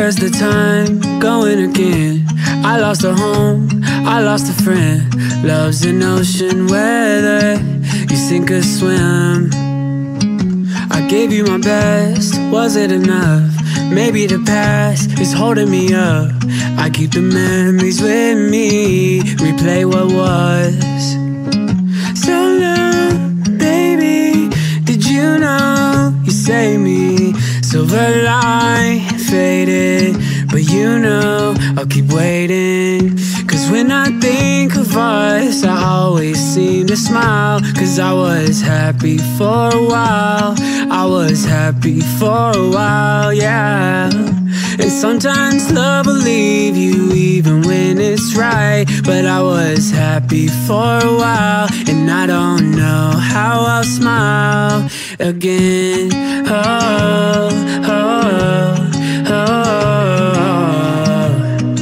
where's the time going again? I lost a home, I lost a friend. Love's an ocean, whether you sink or swim. I gave you my best, was it enough? Maybe the past is holding me up. I keep the memories with me, replay what was. So long, baby, did you know you saved me? Silver line faded, but you know I'll keep waiting. Cause when I think of us, I always seem to smile. Cause I was happy for a while, I was happy for a while, yeah. And sometimes love will leave you even when it's right. But I was happy for a while, and I don't know how I'll smile again. Oh, oh, oh,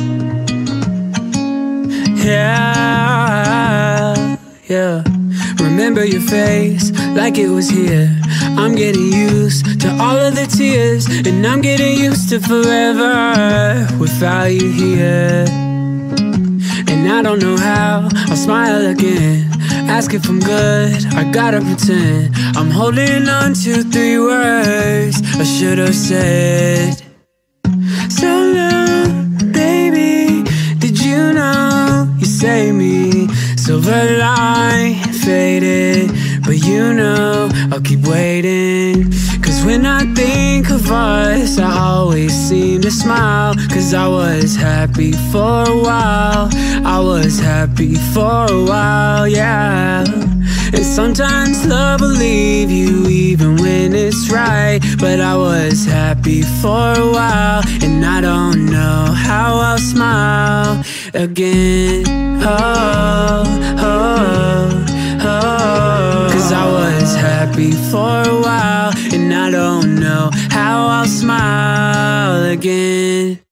yeah, yeah. Remember your face like it was here. I'm getting used to all of the tears, and I'm getting used to forever without you here. And I don't know how I'll smile again. Ask if I'm good, I gotta pretend. I'm holding on to 3 words I should have said. So long, baby, did you know you saved me? Silver line faded, but you know I'll keep waiting. Cause when I think of us, I always seem to smile. Cause I was happy for a while, I was happy for a while, yeah. And sometimes love will leave you even when it's right. But I was happy for a while, and I don't know how I'll smile again. Oh, oh, oh. Cause I was happy for a while, and I don't know how I'll smile again.